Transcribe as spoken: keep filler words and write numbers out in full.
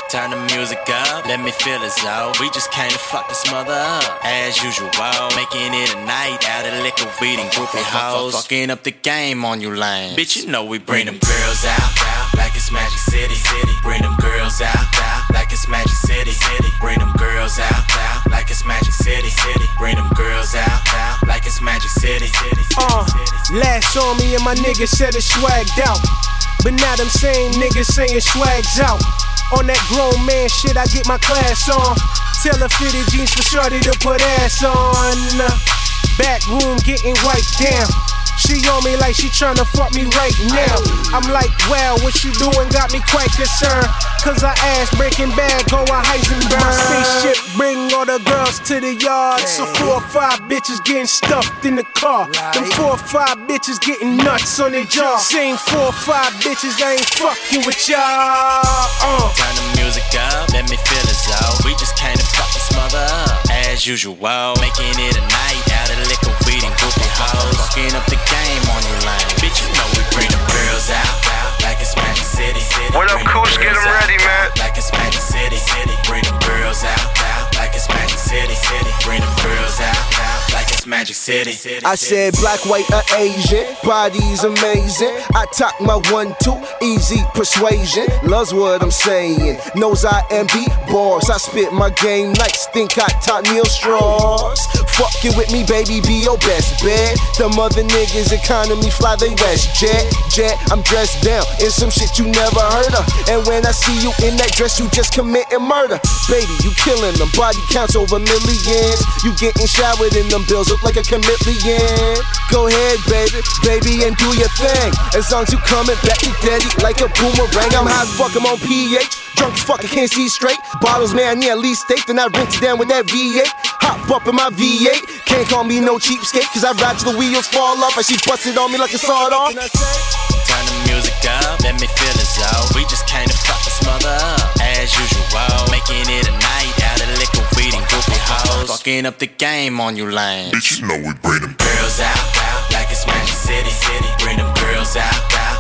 Turn the music up, let me feel it out. We just came to fuck this mother up. As usual, making it a night out of liquor, weed and groupie hoes. Fucking up the game on you lame. Bitch, you know we bring them girls out, out like it's Magic City, City. Bring them girls out, out like it's Magic City, City. Bring them girls out, out like it's Magic City, City. Bring them girls out, out like it's Magic City, City. Uh, last on me and my niggas said it swagged out, but now them same niggas saying swags out. On that grown man shit, I get my class on. Tell her fitted jeans for shorty to put ass on. Back room getting wiped down. She on me like she tryna fuck me right now. I'm like, wow, what you doing got me quite concerned. Cause I ass Breaking Bad, go a Heisenberg. My spaceship bring all the girls to the yard. So four or five bitches getting stuffed in the car. Them four or five bitches getting nuts on their jaw. Same four or five bitches, I ain't fucking with y'all. uh. Turn the music up, let me feel it out. We just came to fuck this mother up. As usual, making it a night out of liquor, weed and groupie hoes. Fucking up the game on you lame. Bitch, you know we bring them girls out, out like it's Magic City, City. What up, Koosh? Get them ready, man. Like it's Magic City, City. Bring them girls out, out like it's Magic City, City. Bring them girls out, out like it's Magic City, City. I said black, white, or Asian, body's amazing. I talk my one, two, easy persuasion. Loves what I'm saying, knows I am beat boss. I spit my game nice, think I taught Neil Strauss. Fucking with me, baby, be your best bet. The mother niggas economy fly, they West Jet, jet. I'm dressed down in some shit you never heard of. And when I see you in that dress, you just committing murder. Baby, you killing them, body counts over millions. You getting showered in them bills, look like a chameleon. Go ahead, baby, baby, and do your thing. As long as you coming back to daddy like a boomerang. I'm high as fuck, I'm on P H. Drunk as fuck, I can't see straight. Bottles, man, yeah, at least steak. Then I rinse it down with that V eight. Hop up in my V eight. Can't call me no cheapskate, cause I ride till the wheels fall off. And she busted on me like a sawed off. Turn the music up, let me feel it out. We just came to fuck this mother up. As usual, making it a night out of liquor, weed and groupie hoes. Fucking up the game on you lame. Bitch, you know we bring them girls out, out like it's Magic City, City. Bring them girls out, out